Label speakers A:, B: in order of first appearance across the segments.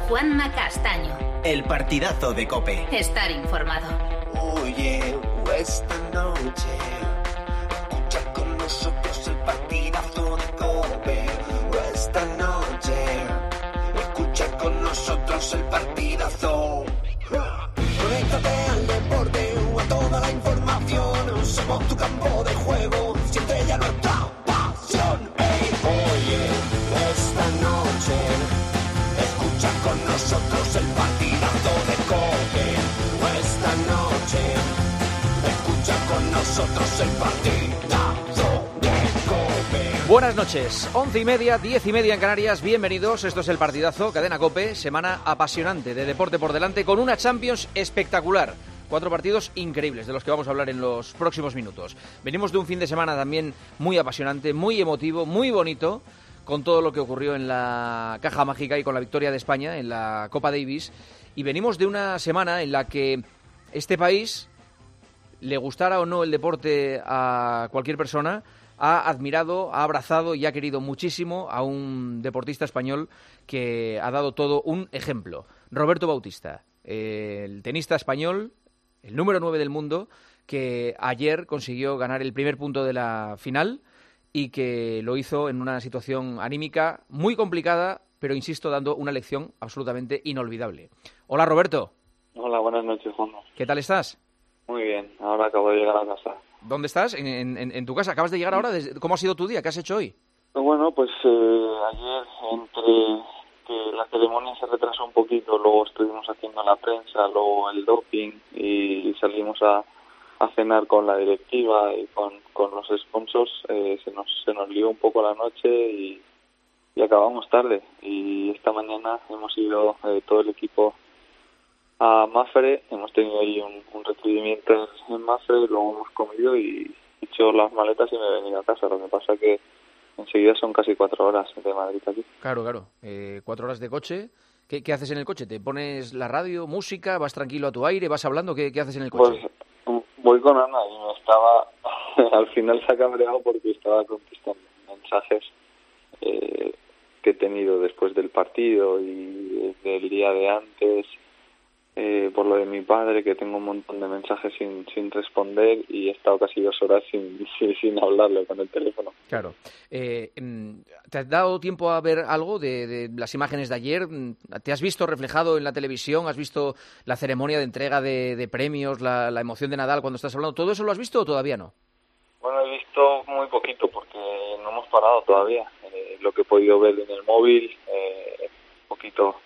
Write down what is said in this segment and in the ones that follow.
A: Juanma Castaño.
B: El partidazo de COPE.
A: Estar informado.
C: Oye, esta noche escucha con nosotros el partidazo de COPE. Esta noche escucha con nosotros el partidazo. Conéctate al deporte o a toda la información. Somos tu campo de juego. Siente ya nuestra pasión. Oye, esta noche escucha con nosotros el partidazo de COPE. Esta noche escucha con nosotros el partidazo de COPE.
D: Buenas noches, 11:30, 10:30 en Canarias. Bienvenidos, esto es el partidazo, Cadena COPE. Semana apasionante de deporte por delante, con una Champions espectacular. 4 partidos increíbles de los que vamos a hablar en los próximos minutos. Venimos de un fin de semana también muy apasionante, muy emotivo, muy bonito, con todo lo que ocurrió en la Caja Mágica y con la victoria de España en la Copa Davis. Y venimos de una semana en la que este país, le gustara o no el deporte a cualquier persona, ha admirado, ha abrazado y ha querido muchísimo a un deportista español que ha dado todo un ejemplo. Roberto Bautista, el tenista español, el número 9 del mundo, que ayer consiguió ganar el primer punto de la final y que lo hizo en una situación anímica muy complicada, pero insisto, dando una lección absolutamente inolvidable. Hola, Roberto.
E: Hola, buenas noches, Juan.
D: ¿Qué tal estás?
E: Muy bien, ahora acabo de llegar a casa.
D: ¿Dónde estás? ¿En tu casa? ¿Acabas de llegar ahora? ¿Cómo ha sido tu día? ¿Qué has hecho hoy?
E: Bueno, pues ayer, entre que la ceremonia se retrasó un poquito, luego estuvimos haciendo la prensa, luego el doping y salimos a cenar con la directiva y con los sponsors, se nos lió un poco la noche y acabamos tarde. Y esta mañana hemos ido todo el equipo a Mafre, hemos tenido ahí un recibimiento en Mafre, luego hemos comido y hecho las maletas y me he venido a casa. Lo que pasa que enseguida son casi 4 horas de Madrid aquí. Claro.
D: 4 horas de coche. ¿Qué haces en el coche? ¿Te pones la radio, música, vas tranquilo a tu aire, vas hablando? ¿Qué haces en el coche?
E: Pues voy con Ana y me estaba... al final se ha cabreado porque estaba contestando mensajes que he tenido después del partido y del día de antes, por lo de mi padre, que tengo un montón de mensajes sin responder y he estado casi 2 horas sin hablarle con el teléfono.
D: Claro. ¿Te has dado tiempo a ver algo de las imágenes de ayer? ¿Te has visto reflejado en la televisión? ¿Has visto la ceremonia de entrega de premios, la emoción de Nadal cuando estás hablando? ¿Todo eso lo has visto o todavía no?
E: Bueno, he visto muy poquito porque no hemos parado todavía. Lo que he podido ver en el móvil, poquito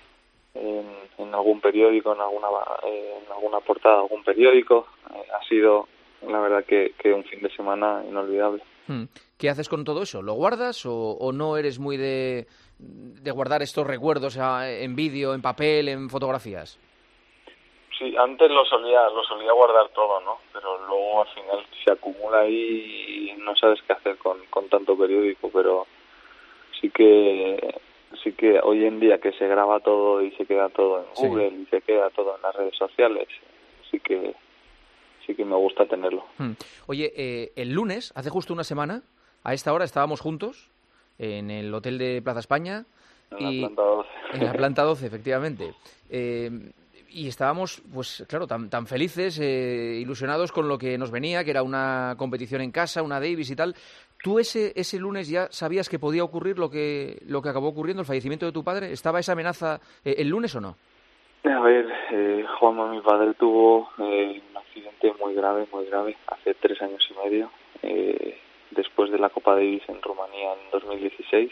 E: en algún periódico, en alguna portada de algún periódico. Ha sido, la verdad, que un fin de semana inolvidable.
D: ¿Qué haces con todo eso? ¿Lo guardas o no eres muy de guardar estos recuerdos en vídeo, en papel, en fotografías?
E: Sí, antes lo solía guardar todo, ¿no? Pero luego al final se acumula ahí y no sabes qué hacer con tanto periódico, pero sí que hoy en día que se graba todo y se queda todo en Google y se queda todo en las redes sociales, sí que me gusta tenerlo.
D: Oye, el lunes, hace justo una semana, a esta hora estábamos juntos en el hotel de Plaza España.
E: En la planta 12.
D: En la planta 12, efectivamente. Y estábamos, pues claro, tan felices, ilusionados con lo que nos venía, que era una competición en casa, una Davis y tal. ¿Tú ese lunes ya sabías que podía ocurrir lo que acabó ocurriendo, el fallecimiento de tu padre? ¿Estaba esa amenaza el lunes o no?
E: A ver, Juanma, mi padre tuvo un accidente muy grave, hace 3 años y medio, después de la Copa Davis en Rumanía en 2016.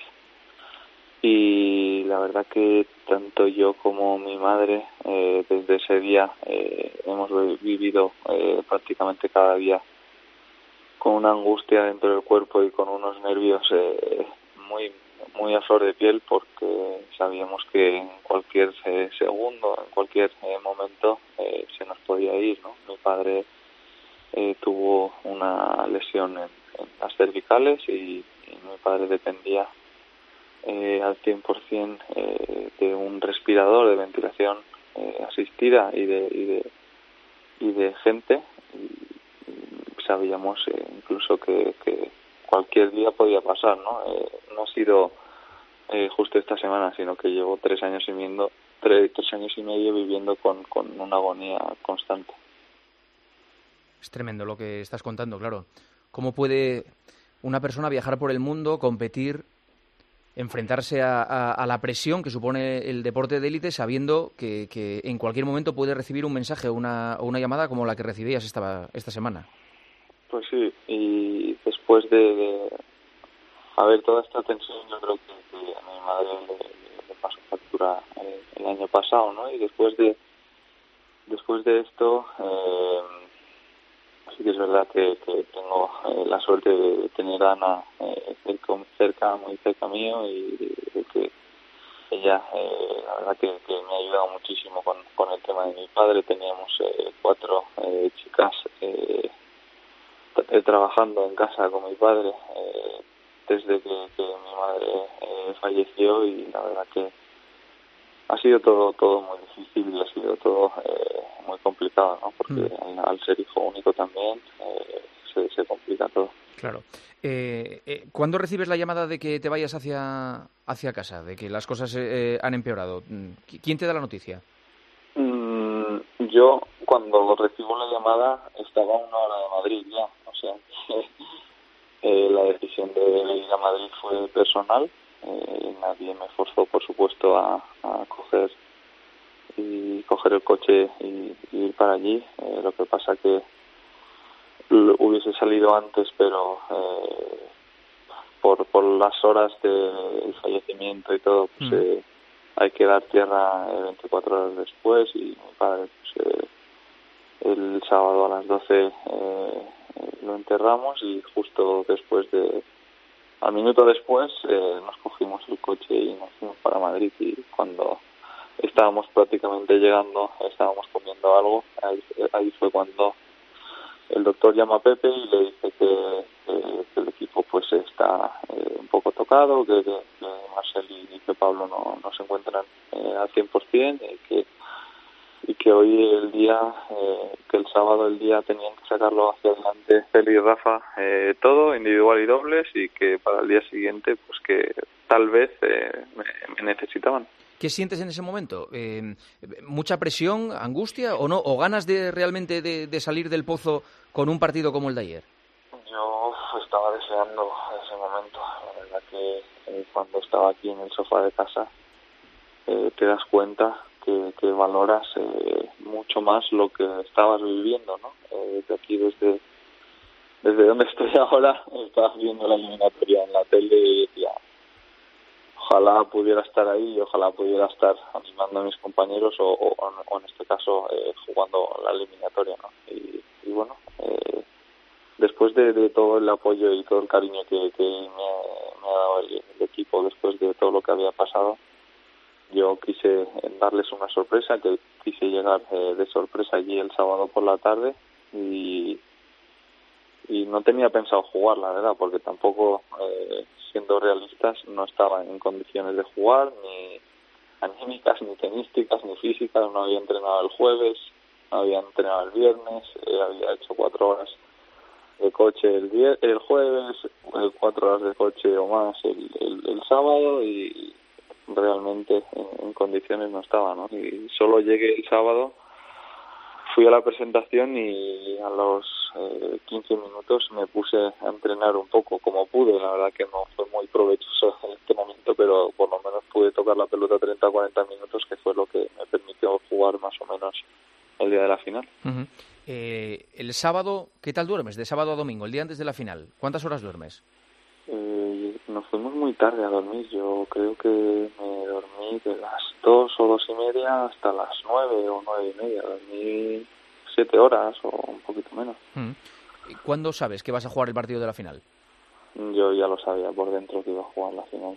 E: Y la verdad que tanto yo como mi madre desde ese día hemos vivido prácticamente cada día con una angustia dentro del cuerpo y con unos nervios muy a flor de piel, porque sabíamos que en cualquier segundo, en cualquier momento se nos podía ir, ¿no? Mi padre tuvo una lesión en las cervicales y mi padre dependía al 100% de un respirador de ventilación asistida y de gente, y sabíamos incluso que cualquier día podía pasar, ¿no? No ha sido justo esta semana, sino que llevo 3 años 3 años y medio viviendo con una agonía constante.
D: Es tremendo lo que estás contando, claro. ¿Cómo puede una persona viajar por el mundo, competir, enfrentarse a la presión que supone el deporte de élite, sabiendo que en cualquier momento puede recibir un mensaje o una llamada como la que recibías esta semana?
E: Pues sí, y después de haber toda esta tensión, yo creo que a mi madre le pasó factura el año pasado, ¿no? Y después de esto, sí que es verdad que tengo la suerte de tener a Ana muy cerca mío, y de que ella, la verdad que me ha ayudado muchísimo con el tema de mi padre. Teníamos 4 chicas trabajando en casa con mi padre desde que mi madre falleció, y la verdad que ha sido todo muy difícil y ha sido todo muy complicado, ¿no? Porque al ser hijo único también se complica todo.
D: Claro. ¿Cuándo recibes la llamada de que te vayas hacia casa, de que las cosas han empeorado? ¿Quién te da la noticia?
E: Yo, cuando recibo la llamada, estaba a 1 hora de Madrid ya. O sea, la decisión de ir a Madrid fue personal. Nadie me forzó, por supuesto, a coger el coche y ir para allí. Lo que pasa que hubiese salido antes, pero por las horas del fallecimiento y todo, pues hay que dar tierra 24 horas después, y mi padre, pues, el sábado a las 12 lo enterramos, y justo después al minuto después nos cogimos el coche y nos fuimos para Madrid. Y cuando estábamos prácticamente llegando, estábamos comiendo algo, ahí fue cuando el doctor llama a Pepe y le dice que el equipo pues está un poco tocado, que Marcel y que Pablo no se encuentran al 100%, y que hoy el día, que el sábado el día tenían que sacarlo hacia adelante Feli y Rafa, todo, individual y dobles, y que para el día siguiente pues que tal vez me necesitaban.
D: ¿Qué sientes en ese momento? ¿Mucha presión, angustia o no? ¿O ganas de realmente de salir del pozo con un partido como el de ayer?
E: Yo estaba deseando ese momento. La verdad que cuando estaba aquí en el sofá de casa te das cuenta que valoras mucho más lo que estabas viviendo, ¿no? Desde aquí, desde donde estoy ahora, estabas viendo la eliminatoria en la tele y decía, ojalá pudiera estar ahí, y ojalá pudiera estar animando a mis compañeros o en este caso jugando la eliminatoria, ¿no? Y bueno, después de todo el apoyo y todo el cariño que me ha dado el equipo después de todo lo que había pasado, yo quise darles una sorpresa, que quise llegar de sorpresa allí el sábado por la tarde, y no tenía pensado jugar, la verdad, porque tampoco, siendo realistas, no estaba en condiciones de jugar, ni anímicas, ni tenísticas, ni físicas. No había entrenado el jueves, no había entrenado el viernes, había hecho 4 horas de coche el jueves, 4 horas de coche o más el sábado, y realmente en condiciones no estaba, ¿no? Y solo llegué el sábado, fui a la presentación y a los 15 minutos me puse a entrenar un poco como pude. La verdad que no fue muy provechoso en este momento, pero por lo menos pude tocar la pelota 30 o 40 minutos, que fue lo que me permitió jugar más o menos el día de la final.
D: Uh-huh. El sábado, ¿qué tal duermes? De sábado a domingo, el día antes de la final, ¿cuántas horas duermes?
E: Nos fuimos muy tarde a dormir. Yo creo que me dormí de las 2 o 2 y media hasta las 9 o 9 y media. Dormí 7 horas o un poquito menos.
D: ¿Cuándo sabes que vas a jugar el partido de la final?
E: Yo ya lo sabía por dentro que iba a jugar la final.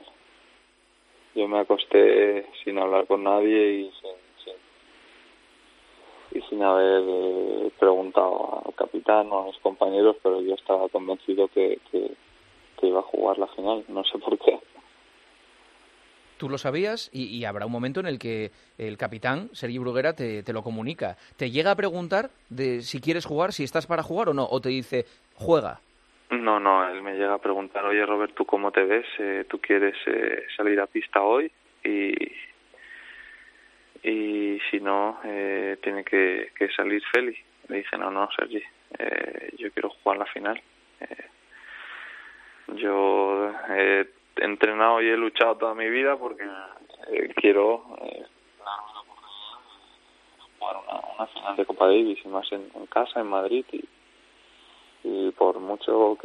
E: Yo me acosté sin hablar con nadie y sin haber preguntado al capitán o a mis compañeros, pero yo estaba convencido que iba a jugar la final, no sé por qué.
D: Tú lo sabías y habrá un momento en el que el capitán, Sergi Bruguera, te lo comunica. ¿Te llega a preguntar de si quieres jugar, si estás para jugar o no? ¿O te dice, juega?
E: No, él me llega a preguntar, oye Robert, ¿tú cómo te ves? ¿Tú quieres salir a pista hoy? Y y si no, tiene que salir Feli. Le dije, no, Sergi, yo quiero jugar la final. Yo he entrenado y he luchado toda mi vida porque quiero darme la oportunidad de jugar una final de Copa Davis, y más en casa, en Madrid, y por mucho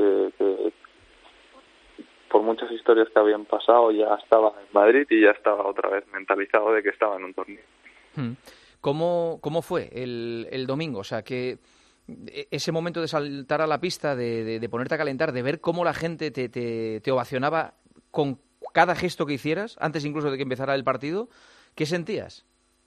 E: por muchas historias que habían pasado, ya estaba en Madrid y ya estaba otra vez mentalizado de que estaba en un torneo.
D: ¿Cómo fue el domingo? O sea, que ese momento de saltar a la pista, de ponerte a calentar, de ver cómo la gente te ovacionaba con cada gesto que hicieras, antes incluso de que empezara el partido, ¿qué sentías?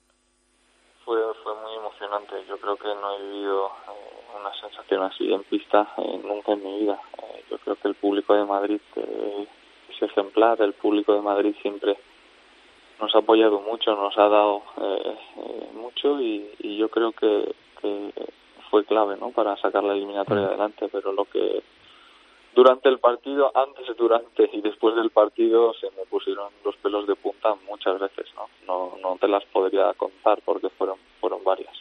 E: Fue muy emocionante. Yo creo que no he vivido una sensación así en pista nunca en mi vida. Yo creo que el público de Madrid es ejemplar. El público de Madrid siempre nos ha apoyado mucho, nos ha dado mucho, y yo creo que fue clave, ¿no?, para sacar la eliminatoria adelante. Pero lo que durante el partido, antes, durante y después del partido, se me pusieron los pelos de punta muchas veces, ¿no? No te las podría contar porque fueron varias.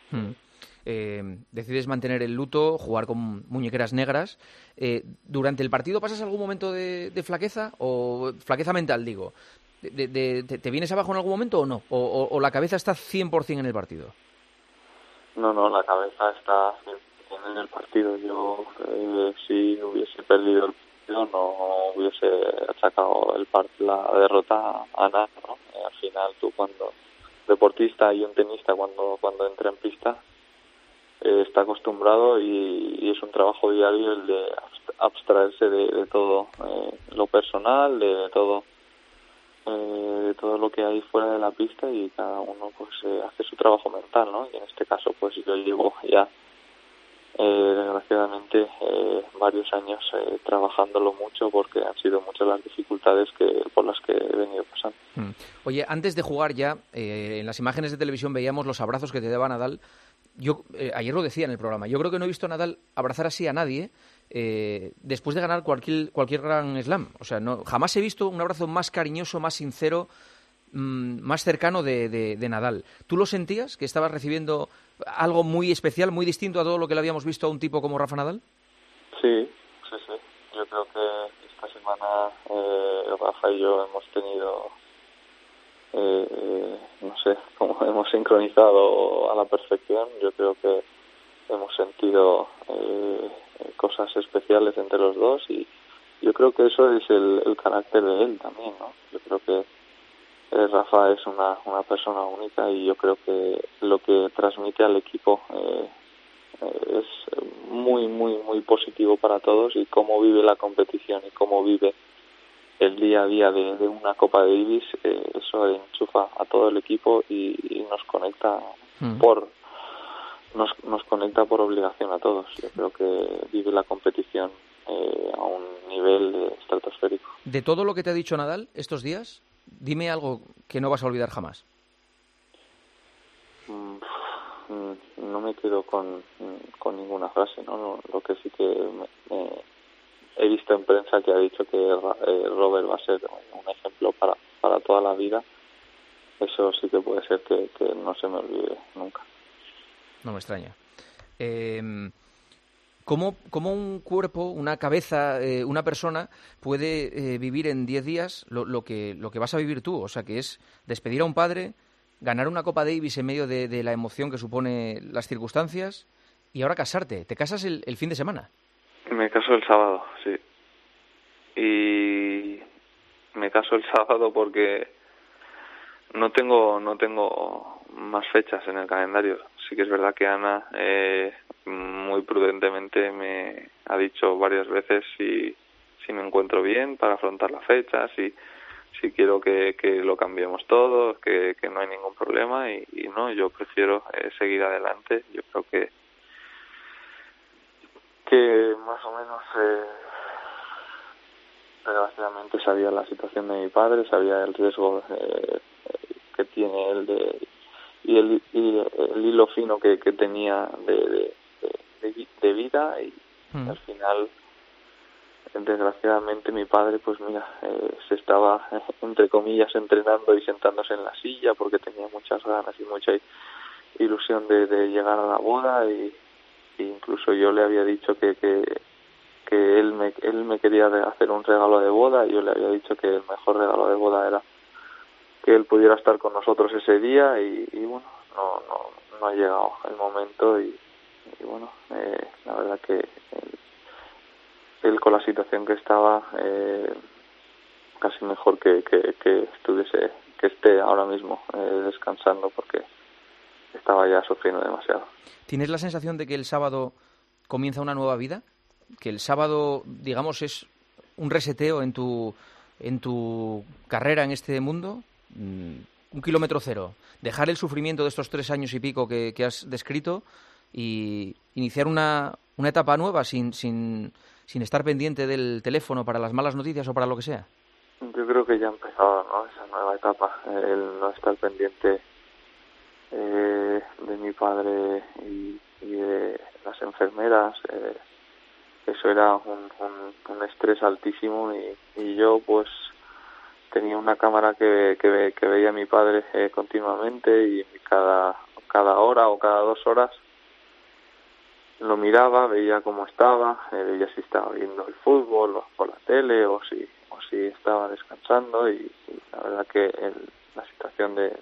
D: Decides mantener el luto, jugar con muñequeras negras. ¿Durante el partido pasas algún momento de flaqueza? O flaqueza mental, digo. ¿Te vienes abajo en algún momento o no? ¿O la cabeza está 100% en el partido?
E: No, la cabeza está 100% en el partido. Yo, si hubiese perdido el partido, no hubiese achacado la derrota a nada, ¿no? Al final, tú, cuando deportista y un tenista, cuando entra en pista, está acostumbrado, y es un trabajo diario el de abstraerse de todo lo personal, de todo lo que hay fuera de la pista, y cada uno pues hace su trabajo mental, ¿no? Y en este caso pues yo llevo ya desgraciadamente varios años trabajándolo mucho, porque han sido muchas las dificultades por las que he venido pasando.
D: Oye, antes de jugar ya, en las imágenes de televisión veíamos los abrazos que te daba Nadal. Yo ayer lo decía en el programa, yo creo que no he visto a Nadal abrazar así a nadie después de ganar cualquier Grand Slam. O sea, jamás he visto un abrazo más cariñoso, más sincero, más cercano de Nadal. ¿Tú lo sentías, que estabas recibiendo algo muy especial, muy distinto a todo lo que le habíamos visto a un tipo como Rafa Nadal?
E: Sí. Yo creo que esta semana Rafa y yo hemos tenido, no sé, como hemos sincronizado a la perfección. Yo creo que hemos sentido cosas especiales entre los dos, y yo creo que eso es el carácter de él también, ¿no? Yo creo que Rafa es una persona única, y yo creo que lo que transmite al equipo es muy, muy, muy positivo para todos, y cómo vive la competición y cómo vive el día a día de una Copa Davis, eso enchufa a todo el equipo y nos conecta nos conecta por obligación a todos. Yo creo que vive la competición a un nivel estratosférico.
D: De todo lo que te ha dicho Nadal estos días, dime algo que no vas a olvidar jamás.
E: No me quedo con ninguna frase, ¿no? Lo que sí que he visto en prensa que ha dicho que Robert va a ser un ejemplo para toda la vida. Eso sí que puede ser que no se me olvide nunca.
D: No me extraña. ¿Cómo un cuerpo, una cabeza, una persona puede vivir en 10 días lo que vas a vivir tú? O sea, que es despedir a un padre, ganar una Copa Davis en medio de la emoción que supone las circunstancias, y ahora casarte. ¿Te casas el fin de semana?
E: Me caso el sábado, sí. Y me caso el sábado porque no tengo más fechas en el calendario. Sí que es verdad que Ana muy prudentemente me ha dicho varias veces si me encuentro bien para afrontar la fecha, si quiero que lo cambiemos todo, que no hay ningún problema, y no, yo prefiero seguir adelante. Yo creo que más o menos desgraciadamente sabía la situación de mi padre, sabía el riesgo que tiene él y el hilo fino que tenía de vida, y al final desgraciadamente mi padre, pues mira, se estaba, entre comillas, entrenando y sentándose en la silla porque tenía muchas ganas y mucha ilusión de llegar a la boda, y incluso yo le había dicho que él me quería hacer un regalo de boda, y yo le había dicho que el mejor regalo de boda era que él pudiera estar con nosotros ese día, y bueno, no ha llegado el momento, y bueno, la verdad que él con la situación que estaba, casi mejor que esté ahora mismo descansando, porque estaba ya sufriendo demasiado.
D: ¿Tienes la sensación de que el sábado comienza una nueva vida? ¿Que el sábado, digamos, es un reseteo en tu carrera en este mundo? Un kilómetro cero. Dejar el sufrimiento de estos 3 años y pico que has descrito y iniciar una etapa nueva sin estar pendiente del teléfono para las malas noticias o para lo que sea.
E: Yo creo que ya ha empezado, ¿no?, esa nueva etapa, el no estar pendiente de mi padre y de las enfermeras. Eso era un estrés altísimo, y yo pues tenía una cámara que veía a mi padre continuamente, y cada hora o cada 2 horas lo miraba, veía cómo estaba, veía si estaba viendo el fútbol o por la tele, o si estaba descansando, y la verdad que la situación de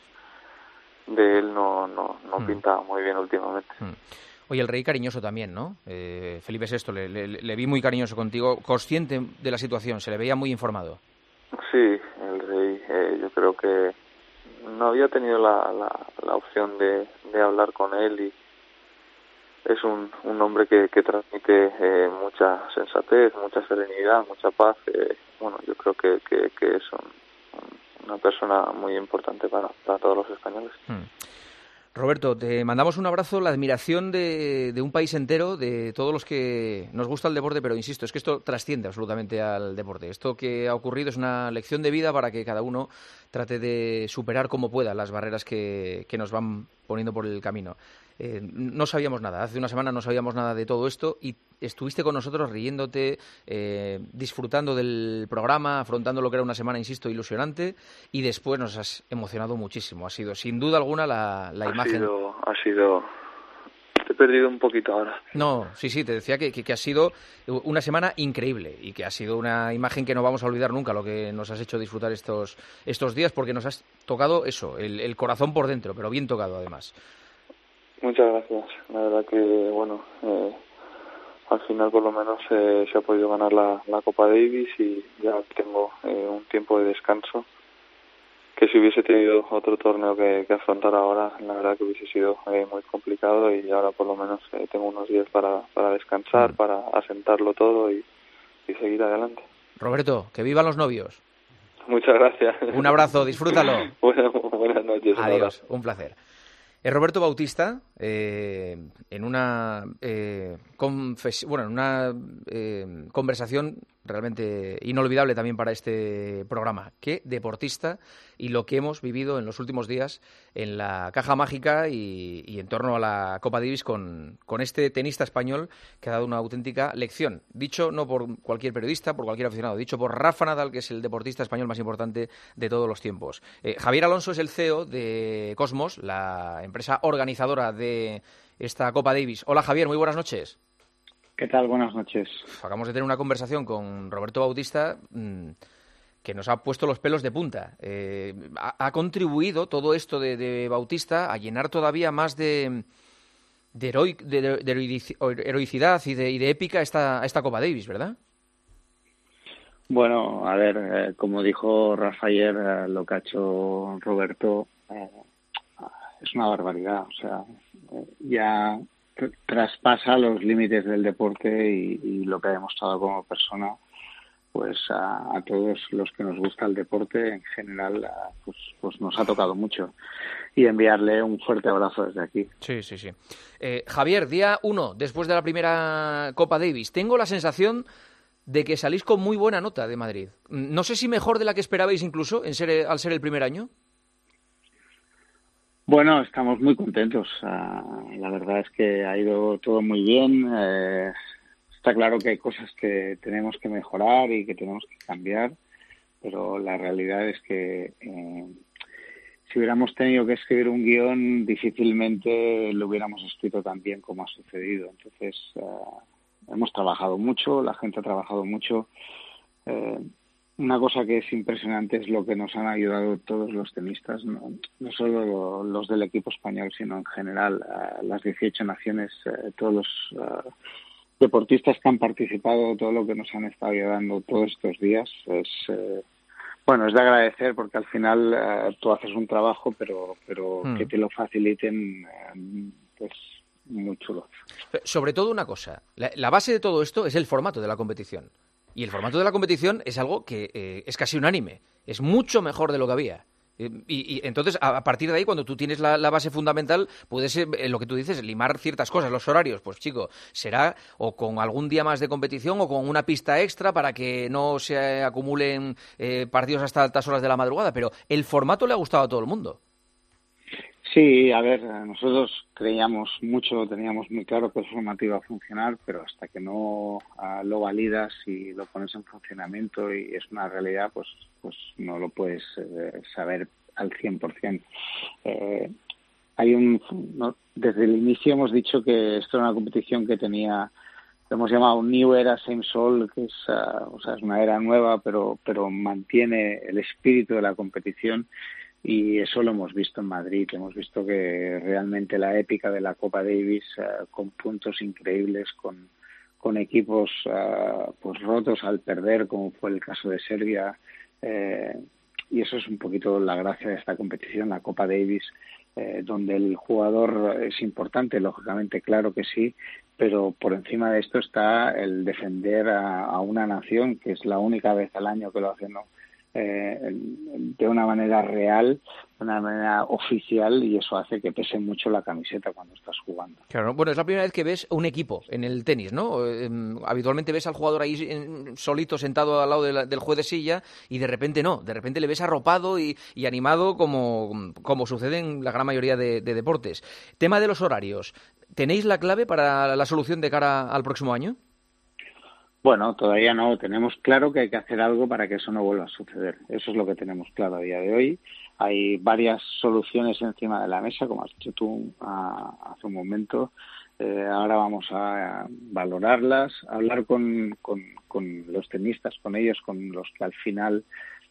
E: él no pintaba muy bien últimamente.
D: Oye, el rey cariñoso también, ¿no? Felipe VI, le vi muy cariñoso contigo, consciente de la situación, se le veía muy informado. Sí,
E: el rey, yo creo que no había tenido la opción de hablar con él, y es un hombre que transmite mucha sensatez, mucha serenidad, mucha paz. Bueno, yo creo que es una persona muy importante para todos los españoles.
D: Roberto, te mandamos un abrazo, la admiración de un país entero, de todos los que nos gusta el deporte, pero insisto, es que esto trasciende absolutamente al deporte. Esto que ha ocurrido es una lección de vida para que cada uno trate de superar como pueda las barreras que nos van poniendo por el camino. No sabíamos nada, hace una semana no sabíamos nada de todo esto, y estuviste con nosotros riéndote, disfrutando del programa, afrontando lo que era una semana, insisto, ilusionante, y después nos has emocionado muchísimo. Ha sido sin duda alguna la imagen.
E: Ha sido. Te he perdido un poquito ahora.
D: No, sí, te decía que ha sido una semana increíble, y que ha sido una imagen que no vamos a olvidar nunca, lo que nos has hecho disfrutar estos días, porque nos has tocado eso, el corazón por dentro, pero bien tocado además.
E: Muchas gracias. La verdad que, bueno, al final por lo menos se ha podido ganar la Copa Davis, y ya tengo un tiempo de descanso, que si hubiese tenido otro torneo que afrontar ahora, la verdad que hubiese sido muy complicado, y ahora por lo menos tengo unos días para descansar, para asentarlo todo y seguir adelante.
D: Roberto, que vivan los novios.
E: Muchas gracias.
D: Un abrazo, disfrútalo.
E: Buenas noches.
D: Adiós, un placer. Roberto Bautista, en una conversación realmente inolvidable también para este programa. Qué deportista, y lo que hemos vivido en los últimos días en la Caja Mágica y en torno a la Copa Davis con este tenista español que ha dado una auténtica lección. Dicho no por cualquier periodista, por cualquier aficionado, dicho por Rafa Nadal, que es el deportista español más importante de todos los tiempos. Javier Alonso es el CEO de Cosmos, la empresa organizadora de esta Copa Davis. Hola Javier, muy buenas noches.
F: ¿Qué tal? Buenas noches.
D: Acabamos de tener una conversación con Roberto Bautista que nos ha puesto los pelos de punta. Ha contribuido todo esto de Bautista a llenar todavía más de heroicidad y de épica esta Copa Davis, ¿verdad?
F: Bueno, a ver, como dijo Rafa ayer, lo que ha hecho Roberto es una barbaridad. O sea, ya traspasa los límites del deporte y lo que ha demostrado como persona, pues a todos los que nos gusta el deporte en general, pues nos ha tocado mucho, y enviarle un fuerte abrazo desde aquí.
D: Sí. Javier, día 1 después de la primera Copa Davis, tengo la sensación de que salís con muy buena nota de Madrid. No sé si mejor de la que esperabais incluso al ser el primer año.
F: Bueno, estamos muy contentos. La verdad es que ha ido todo muy bien. Está claro que hay cosas que tenemos que mejorar y que tenemos que cambiar, pero la realidad es que si hubiéramos tenido que escribir un guión, difícilmente lo hubiéramos escrito tan bien como ha sucedido. Entonces, hemos trabajado mucho, la gente ha trabajado mucho. Una cosa que es impresionante es lo que nos han ayudado todos los tenistas, no solo los del equipo español, sino en general las 18 naciones, todos los deportistas que han participado, todo lo que nos han estado ayudando todos estos días. Es de agradecer, porque al final tú haces un trabajo, pero que te lo faciliten, pues muy chulo.
D: Sobre todo una cosa, la base de todo esto es el formato de la competición. Y el formato de la competición es algo que es casi unánime, es mucho mejor de lo que había. Y entonces, a partir de ahí, cuando tú tienes la base fundamental, puedes, lo que tú dices, limar ciertas cosas. Los horarios, pues chico, será o con algún día más de competición o con una pista extra para que no se acumulen partidos hasta altas horas de la madrugada. Pero el formato le ha gustado a todo el mundo.
F: Sí, a ver, nosotros creíamos mucho, teníamos muy claro que el formato iba a funcionar, pero hasta que no lo validas y lo pones en funcionamiento y es una realidad, pues no lo puedes saber al 100%. Desde el inicio hemos dicho que esto era una competición que tenía, lo hemos llamado New Era Same Soul, que es una era nueva, pero mantiene el espíritu de la competición. Y eso lo hemos visto en Madrid. Hemos visto que realmente la épica de la Copa Davis, con puntos increíbles, con equipos pues rotos al perder, como fue el caso de Serbia, y eso es un poquito la gracia de esta competición, la Copa Davis, donde el jugador es importante, lógicamente, claro que sí, pero por encima de esto está el defender a una nación, que es la única vez al año que lo hacen, ¿no? De una manera real, de una manera oficial, y eso hace que pese mucho la camiseta cuando estás jugando.
D: Claro, bueno, es la primera vez que ves un equipo en el tenis, ¿no? Habitualmente ves al jugador ahí solito sentado al lado del juez de silla y de repente no, de repente le ves arropado y animado como sucede en la gran mayoría de deportes. Tema de los horarios, ¿tenéis la clave para la solución de cara al próximo año?
F: Bueno, todavía no. Tenemos claro que hay que hacer algo para que eso no vuelva a suceder. Eso es lo que tenemos claro a día de hoy. Hay varias soluciones encima de la mesa, como has dicho tú hace un momento. Ahora vamos a valorarlas, hablar con los tenistas, con ellos, con los que al final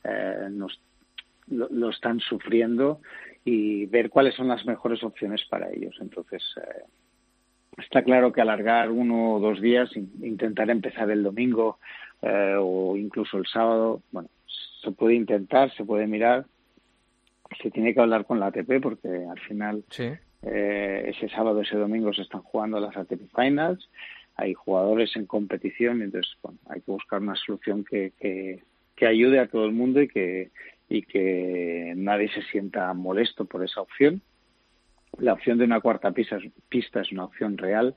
F: lo están sufriendo, y ver cuáles son las mejores opciones para ellos. Entonces, está claro que alargar 1 o 2 días, intentar empezar el domingo o incluso el sábado, bueno, se puede intentar, se puede mirar, se tiene que hablar con la ATP, porque al final
D: sí.
F: Ese sábado, ese domingo se están jugando las ATP Finals, hay jugadores en competición, y entonces hay que buscar una solución que ayude a todo el mundo y que nadie se sienta molesto por esa opción. La opción de una cuarta pista es una opción real,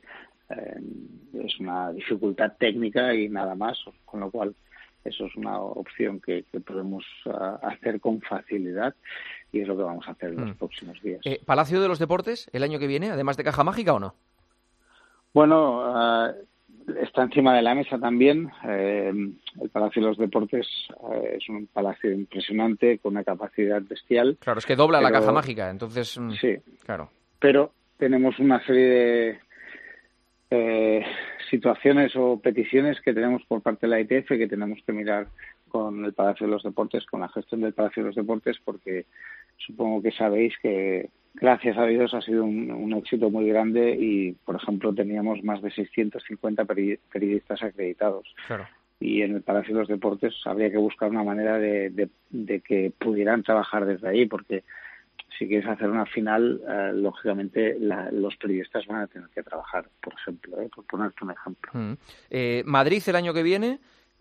F: es una dificultad técnica y nada más, con lo cual eso es una opción que podemos hacer con facilidad, y es lo que vamos a hacer en los próximos días.
D: ¿Palacio de los Deportes el año que viene, además de Caja Mágica, o no?
F: Bueno, está encima de la mesa también. El Palacio de los Deportes es un palacio impresionante, con una capacidad bestial.
D: Claro, es que dobla la Caja Mágica, entonces...
F: Sí,
D: claro.
F: Pero tenemos una serie de situaciones o peticiones que tenemos por parte de la ITF, que tenemos que mirar con el Palacio de los Deportes, con la gestión del Palacio de los Deportes, porque supongo que sabéis que, gracias a Dios, ha sido un éxito muy grande, y, por ejemplo, teníamos más de 650 periodistas acreditados. Claro. Y en el Palacio de los Deportes habría que buscar una manera de que pudieran trabajar desde ahí, porque si quieres hacer una final, lógicamente los periodistas van a tener que trabajar, por ejemplo, por ponerte un ejemplo.
D: Madrid el año que viene,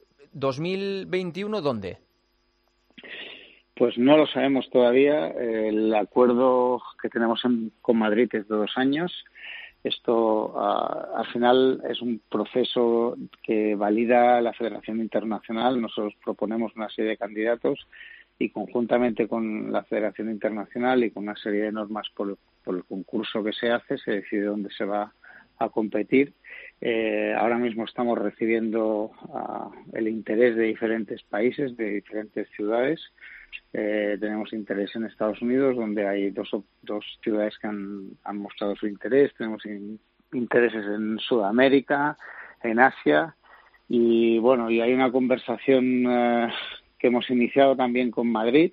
D: 2021, ¿dónde?
F: Pues no lo sabemos todavía. El acuerdo que tenemos con Madrid es de 2 años. Esto al final es un proceso que valida la Federación Internacional. Nosotros proponemos una serie de candidatos, y conjuntamente con la Federación Internacional y con una serie de normas por el concurso que se hace, se decide dónde se va a competir, Ahora mismo estamos recibiendo el interés de diferentes países, de diferentes ciudades. Tenemos interés en Estados Unidos, donde hay dos ciudades que han mostrado su interés. Tenemos intereses en Sudamérica, en Asia. Y bueno, y hay una conversación que hemos iniciado también con Madrid,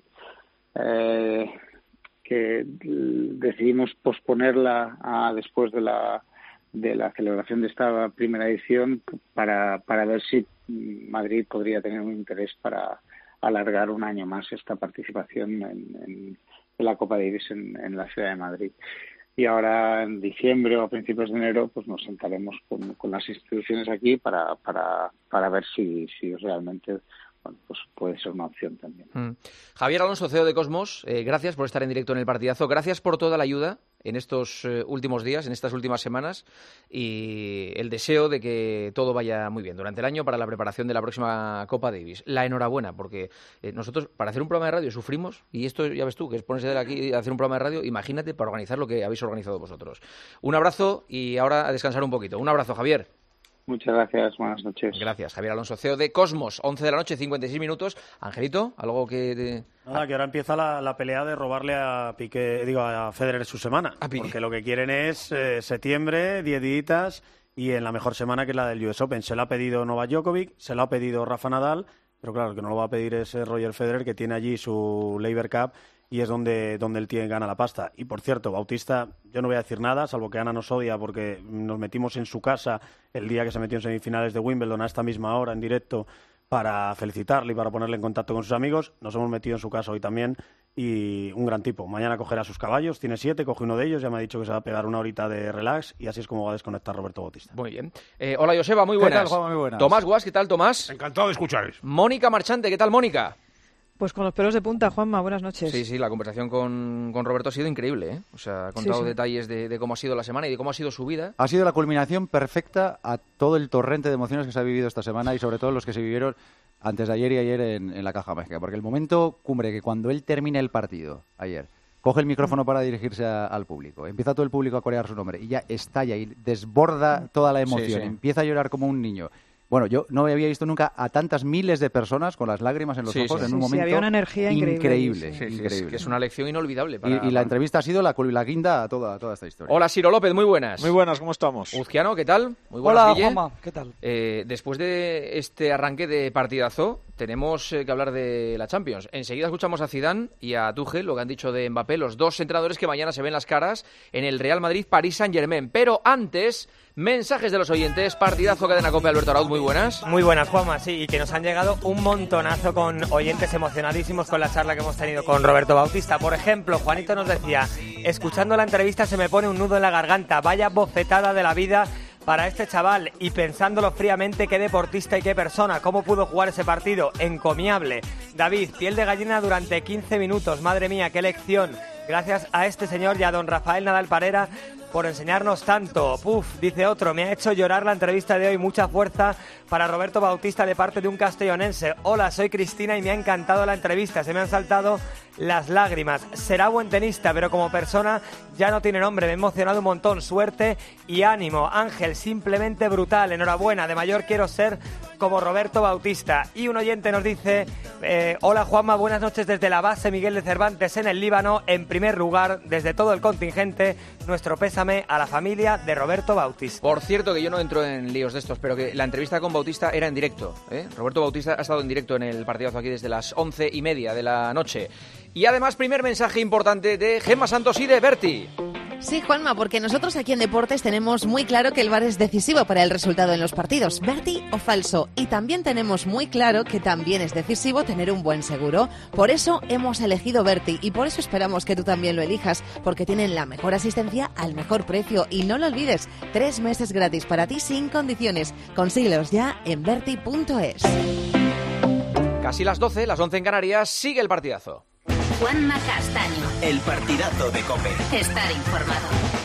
F: que decidimos posponerla después de la celebración de esta primera edición para ver si Madrid podría tener un interés para alargar un año más esta participación en la Copa Davis en la ciudad de Madrid. Y ahora en diciembre o a principios de enero pues nos sentaremos con las instituciones aquí para ver si realmente pues puede ser una opción también.
D: Javier Alonso, CEO de Cosmos, gracias por estar en directo en el partidazo, gracias por toda la ayuda en estos últimos días, en estas últimas semanas, y el deseo de que todo vaya muy bien durante el año para la preparación de la próxima Copa Davis. La enhorabuena, porque nosotros para hacer un programa de radio sufrimos, y esto ya ves tú, que es ponerse de aquí y hacer un programa de radio, imagínate para organizar lo que habéis organizado vosotros. Un abrazo y ahora a descansar un poquito. Un abrazo, Javier.
F: Muchas gracias, buenas noches.
D: Gracias, Javier Alonso, CEO de Cosmos. 11 de la noche, 56 minutos. Angelito, ¿algo que...?
G: Nada, que ahora empieza la pelea de robarle a Federer su semana. Porque lo que quieren es septiembre, 10 días, y en la mejor semana, que es la del US Open. Se la ha pedido Novak Djokovic, se la ha pedido Rafa Nadal, pero claro, el que no lo va a pedir es Roger Federer, que tiene allí su Laver Cup, y es donde él gana la pasta. Y por cierto, Bautista, yo no voy a decir nada, salvo que Ana nos odia porque nos metimos en su casa el día que se metió en semifinales de Wimbledon a esta misma hora en directo para felicitarle y para ponerle en contacto con sus amigos. Nos hemos metido en su casa hoy también y un gran tipo. Mañana cogerá sus caballos, tiene 7, coge uno de ellos, ya me ha dicho que se va a pegar una horita de relax y así es como va a desconectar Roberto Bautista.
D: Muy bien. Hola Joseba, muy buenas.
H: ¿Qué tal, Juan? Muy buenas.
D: Tomás Guas, ¿qué tal, Tomás?
H: Encantado de escucharos.
D: Mónica Marchante, ¿qué tal, Mónica?
I: Pues con los pelos de punta, Juanma, buenas noches.
D: Sí, la conversación con Roberto ha sido increíble, ¿eh? O sea, ha contado detalles de cómo ha sido la semana y de cómo ha sido su vida.
J: Ha sido la culminación perfecta a todo el torrente de emociones que se ha vivido esta semana y sobre todo los que se vivieron antes de ayer y ayer en la Caja Mágica. Porque el momento cumbre, que cuando él termina el partido, ayer, coge el micrófono para dirigirse al público, empieza todo el público a corear su nombre y ya estalla y desborda toda la emoción, empieza a llorar como un niño. Bueno, yo no había visto nunca a tantas miles de personas con las lágrimas en los ojos en un momento
I: había una energía increíble.
D: Es que es una lección inolvidable.
J: Y la entrevista ha sido la guinda a toda esta historia.
D: Hola, Ciro López, muy buenas.
H: Muy buenas, ¿cómo estamos?
D: Uzquiano, ¿qué tal? Muy buenas,
K: Hola,
D: Guille.
K: Juanma, ¿qué tal?
D: Después de este arranque de partidazo, tenemos que hablar de la Champions. Enseguida escuchamos a Zidane y a Tuchel, lo que han dicho de Mbappé, los dos entrenadores que mañana se ven las caras en el Real Madrid Paris Saint-Germain. Pero antes, mensajes de los oyentes. Partidazo, Cadena COPE, Alberto Arauz, muy buenas.
L: Muy buenas, Juanma, sí, y que nos han llegado un montonazo con oyentes emocionadísimos con la charla que hemos tenido con Roberto Bautista. Por ejemplo, Juanito nos decía, escuchando la entrevista se me pone un nudo en la garganta, vaya bofetada de la vida para este chaval, y pensándolo fríamente, qué deportista y qué persona, cómo pudo jugar ese partido, encomiable. David, piel de gallina durante 15 minutos, madre mía, qué lección. Gracias a este señor y a don Rafael Nadal Parera por enseñarnos tanto. Dice otro, me ha hecho llorar la entrevista de hoy, mucha fuerza para Roberto Bautista de parte de un castellonense. Hola, soy Cristina y me ha encantado la entrevista, se me han saltado las lágrimas. Será buen tenista, pero como persona ya no tiene nombre, me he emocionado un montón, suerte y ánimo. Ángel, simplemente brutal, enhorabuena, de mayor quiero ser como Roberto Bautista. Y un oyente nos dice, hola Juanma, buenas noches desde la base Miguel de Cervantes en el Líbano. En primer lugar, desde todo el contingente, nuestro pésame a la familia de Roberto Bautista.
D: Por cierto, que yo no entro en líos de estos, pero que la entrevista con Bautista era en directo, ¿eh? Roberto Bautista ha estado en directo en el partidazo aquí desde las 11:30 de la noche. Y además, primer mensaje importante de Gemma Santos y de Berti.
M: Sí, Juanma, porque nosotros aquí en Deportes tenemos muy claro que el VAR es decisivo para el resultado en los partidos, Berti o falso. Y también tenemos muy claro que también es decisivo tener un buen seguro. Por eso hemos elegido Berti y por eso esperamos que tú también lo elijas, porque tienen la mejor asistencia al mejor precio. Y no lo olvides, 3 meses gratis para ti sin condiciones. Consíguelos ya en berti.es.
D: Casi las 12, las 11 en Canarias, sigue el partidazo.
A: Juanma Castaño.
B: El partidazo de COPE.
A: Estar informado.